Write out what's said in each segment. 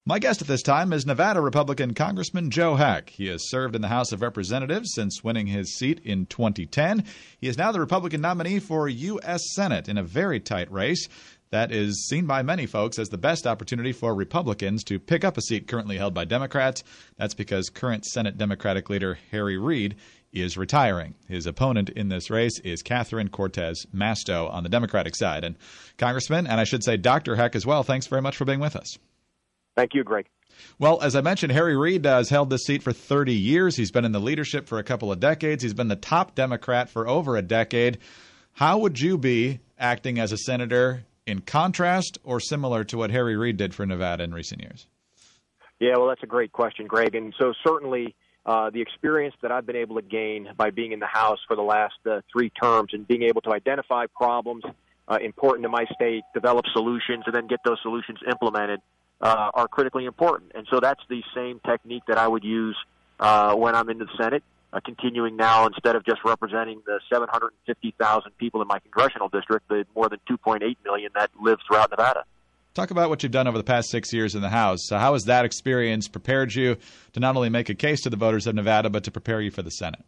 My guest at this time is Nevada Republican Congressman Joe Heck. He has served in the House of Representatives since winning his seat in 2010. He is now the Republican nominee for U.S. Senate in a very tight race that is seen by many folks as the best opportunity for Republicans to pick up a seat currently held by Democrats. That's because current Senate Democratic leader Harry Reid is retiring. His opponent in this race is Catherine Cortez Masto on the Democratic side. And Congressman, and I should say Dr. Heck as well, thanks very much for being with us. Thank you, Greg. Well, as I mentioned, Harry Reid has held this seat for 30 years. He's been in the leadership for a couple of decades. He's been the top Democrat for over a decade. How would you be acting as a senator in contrast or similar to what Harry Reid did for Nevada in recent years? Yeah, well, that's a great question, Greg. And so certainly the experience that I've been able to gain by being in the House for the last 3 terms and being able to identify problems important to my state, develop solutions, and then get those solutions implemented are critically important. And so that's the same technique that I would use when I'm in the Senate, continuing now instead of just representing the 750,000 people in my congressional district, the more than 2.8 million that live throughout Nevada. Talk about what you've done over the past 6 years in the House. So how has that experience prepared you to not only make a case to the voters of Nevada, but to prepare you for the Senate?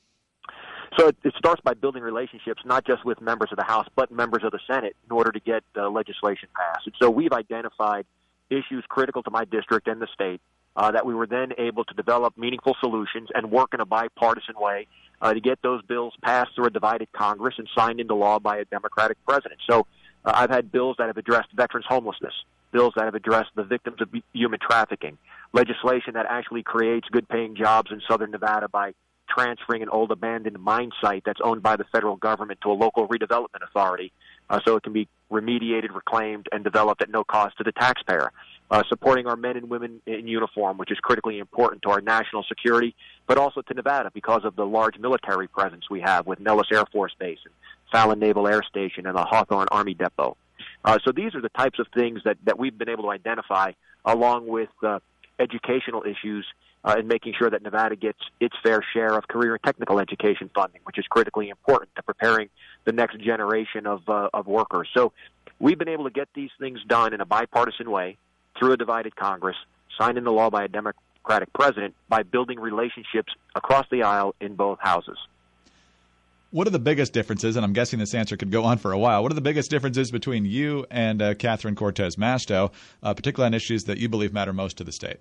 So it starts by building relationships, not just with members of the House, but members of the Senate in order to get legislation passed. And so we've identified issues critical to my district and the state that we were then able to develop meaningful solutions and work in a bipartisan way to get those bills passed through a divided Congress and signed into law by a Democratic president. So I've had bills that have addressed veterans' homelessness, bills that have addressed the victims of human trafficking, legislation that actually creates good-paying jobs in southern Nevada by transferring an old abandoned mine site that's owned by the federal government to a local redevelopment authority so it can be remediated, reclaimed, and developed at no cost to the taxpayer. Supporting our men and women in uniform, which is critically important to our national security, but also to Nevada because of the large military presence we have with Nellis Air Force Base and Fallon Naval Air Station and the Hawthorne Army Depot. So these are the types of things that we've been able to identify along with educational issues and making sure that Nevada gets its fair share of career and technical education funding, which is critically important to preparing the next generation of workers. So we've been able to get these things done in a bipartisan way through a divided Congress, signed into law by a Democratic president, by building relationships across the aisle in both houses. What are the biggest differences, and I'm guessing this answer could go on for a while, what are the biggest differences between you and Catherine Cortez Masto, particularly on issues that you believe matter most to the state?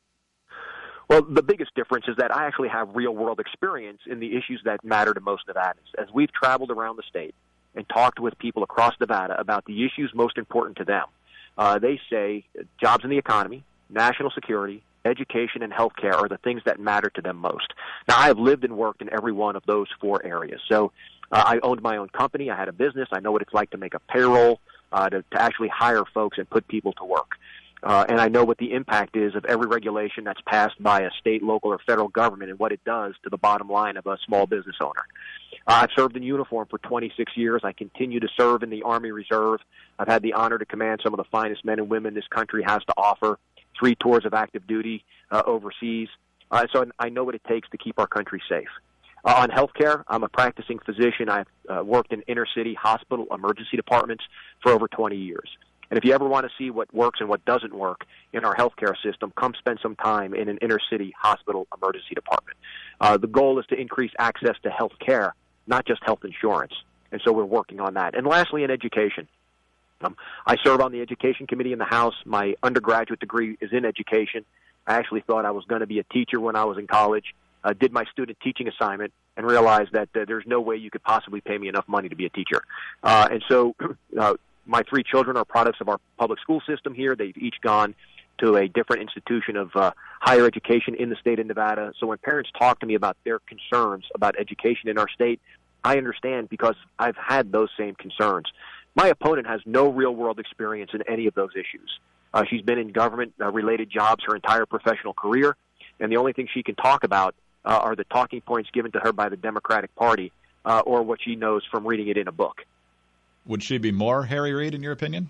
Well, the biggest difference is that I actually have real-world experience in the issues that matter to most Nevadans. As we've traveled around the state and talked with people across Nevada about the issues most important to them, they say jobs in the economy, national security, education, and health care are the things that matter to them most. Now, I have lived and worked in every one of those 4 areas. So I owned my own company. I had a business. I know what it's like to make a payroll, to actually hire folks and put people to work. And I know what the impact is of every regulation that's passed by a state, local, or federal government and what it does to the bottom line of a small business owner. I've served in uniform for 26 years. I continue to serve in the Army Reserve. I've had the honor to command some of the finest men and women this country has to offer, 3 tours of active duty overseas. So I know what it takes to keep our country safe. On health care, I'm a practicing physician. I've worked in inner-city hospital emergency departments for over 20 years. And if you ever want to see what works and what doesn't work in our healthcare system, come spend some time in an inner-city hospital emergency department. The goal is to increase access to health care, not just health insurance. And so we're working on that. And lastly, in education. I serve on the Education Committee in the House. My undergraduate degree is in education. I actually thought I was going to be a teacher when I was in college, did my student teaching assignment, and realized that there's no way you could possibly pay me enough money to be a teacher. And so my 3 children are products of our public school system here. They've each gone to a different institution of higher education in the state of Nevada. So when parents talk to me about their concerns about education in our state, I understand because I've had those same concerns. My opponent has no real-world experience in any of those issues. She's been in government-related jobs her entire professional career, and the only thing she can talk about are the talking points given to her by the Democratic Party or what she knows from reading it in a book. Would she be more Harry Reid, in your opinion?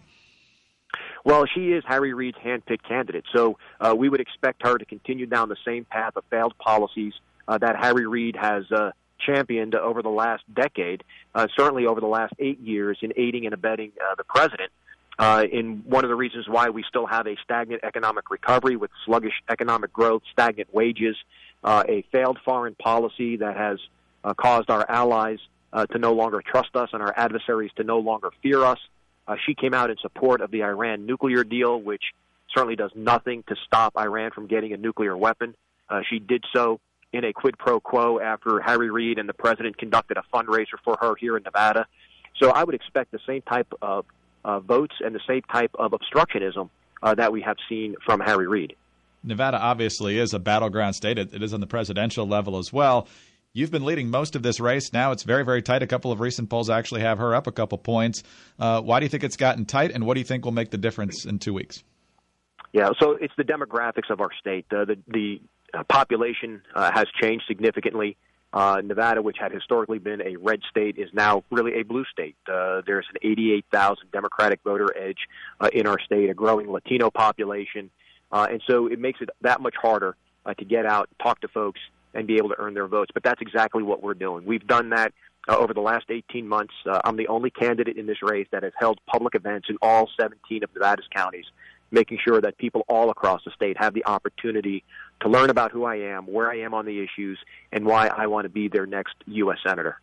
Well, she is Harry Reid's hand-picked candidate, so we would expect her to continue down the same path of failed policies that Harry Reid has championed over the last decade, certainly over the last 8 years in aiding and abetting the president. in one of the reasons why we still have a stagnant economic recovery with sluggish economic growth, stagnant wages, a failed foreign policy that has caused our allies to no longer trust us and our adversaries to no longer fear us. She came out in support of the Iran nuclear deal, which certainly does nothing to stop Iran from getting a nuclear weapon. She did so in a quid pro quo after Harry Reid and the president conducted a fundraiser for her here in Nevada. So I would expect the same type of votes and the same type of obstructionism that we have seen from Harry Reid. Nevada obviously is a battleground state. It is on the presidential level as well. You've been leading most of this race. Now it's very, very tight. A couple of recent polls actually have her up a couple points. Why do you think it's gotten tight, and what do you think will make the difference in 2 weeks? Yeah, so it's the demographics of our state. The population has changed significantly. Nevada, which had historically been a red state, is now really a blue state. There's an 88,000 Democratic voter edge in our state, a growing Latino population. And so it makes it that much harder to get out, talk to folks, and be able to earn their votes. But that's exactly what we're doing. We've done that over the last 18 months. I'm the only candidate in this race that has held public events in all 17 of Nevada's counties, making sure that people all across the state have the opportunity to learn about who I am, where I am on the issues, and why I want to be their next U.S. Senator.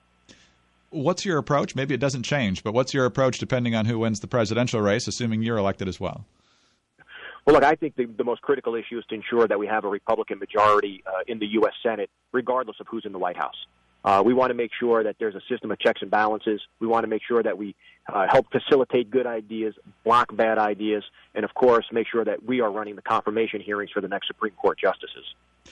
What's your approach? Maybe it doesn't change, but what's your approach depending on who wins the presidential race, assuming you're elected as well? Well, look, I think the most critical issue is to ensure that we have a Republican majority in the U.S. Senate, regardless of who's in the White House. We want to make sure that there's a system of checks and balances. We want to make sure that we help facilitate good ideas, block bad ideas, and, of course, make sure that we are running the confirmation hearings for the next Supreme Court justices.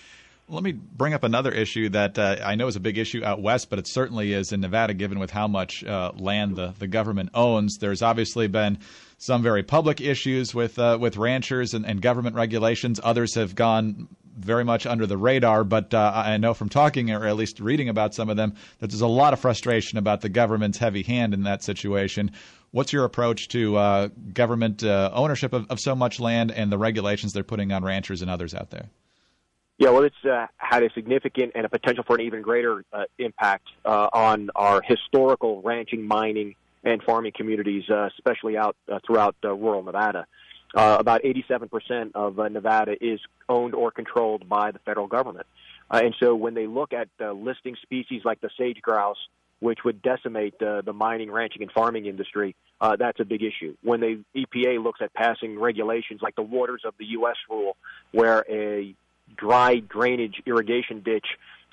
Let me bring up another issue that I know is a big issue out west, but it certainly is in Nevada, given with how much land the government owns. There's obviously been some very public issues with ranchers and government regulations. Others have gone very much under the radar, but I know from talking or at least reading about some of them that there's a lot of frustration about the government's heavy hand in that situation. What's your approach to government ownership of so much land and the regulations they're putting on ranchers and others out there? Yeah, well, it's had a significant and a potential for an even greater impact on our historical ranching, mining, and farming communities, especially out throughout rural Nevada. About 87% of Nevada is owned or controlled by the federal government. And so when they look at listing species like the sage grouse, which would decimate the mining, ranching, and farming industry, that's a big issue. When the EPA looks at passing regulations like the Waters of the U.S. rule, where a dry drainage irrigation ditch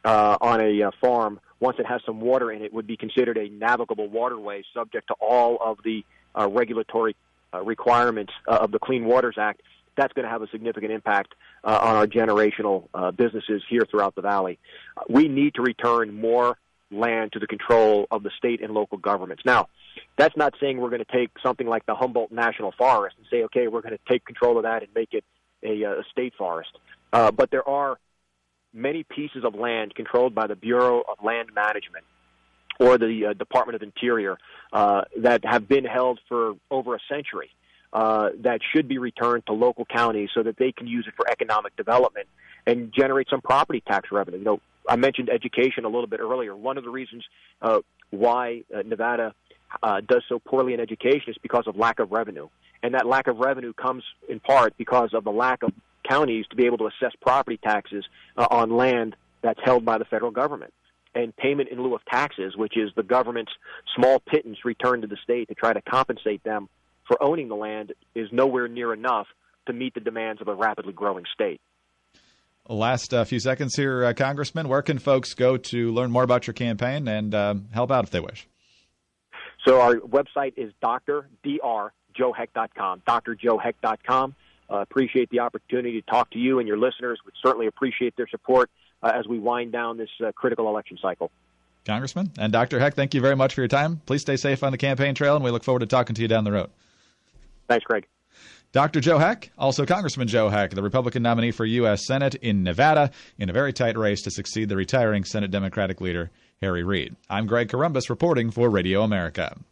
on a farm, once it has some water in it, would be considered a navigable waterway subject to all of the regulatory requirements of the Clean Waters Act. That's going to have a significant impact on our generational businesses here throughout the valley. We need to return more land to the control of the state and local governments. Now, that's not saying we're going to take something like the Humboldt National Forest and say, okay, we're going to take control of that and make it a state forest. But there are many pieces of land controlled by the Bureau of Land Management or the Department of Interior that have been held for over a century that should be returned to local counties so that they can use it for economic development and generate some property tax revenue. You know, I mentioned education a little bit earlier. One of the reasons why Nevada does so poorly in education is because of lack of revenue. And that lack of revenue comes in part because of the lack of counties to be able to assess property taxes on land that's held by the federal government. And payment in lieu of taxes, which is the government's small pittance returned to the state to try to compensate them for owning the land, is nowhere near enough to meet the demands of a rapidly growing state. Last few seconds here, Congressman. Where can folks go to learn more about your campaign and help out if they wish? So our website is drjoeheck.com, drjoeheck.com. Appreciate the opportunity to talk to you and your listeners. Would certainly appreciate their support as we wind down this critical election cycle. Congressman and Dr. Heck, thank you very much for your time. Please stay safe on the campaign trail, and we look forward to talking to you down the road. Thanks, Greg. Dr. Joe Heck, also Congressman Joe Heck, the Republican nominee for U.S. Senate in Nevada, in a very tight race to succeed the retiring Senate Democratic leader, Harry Reid. I'm Greg Corombos reporting for Radio America.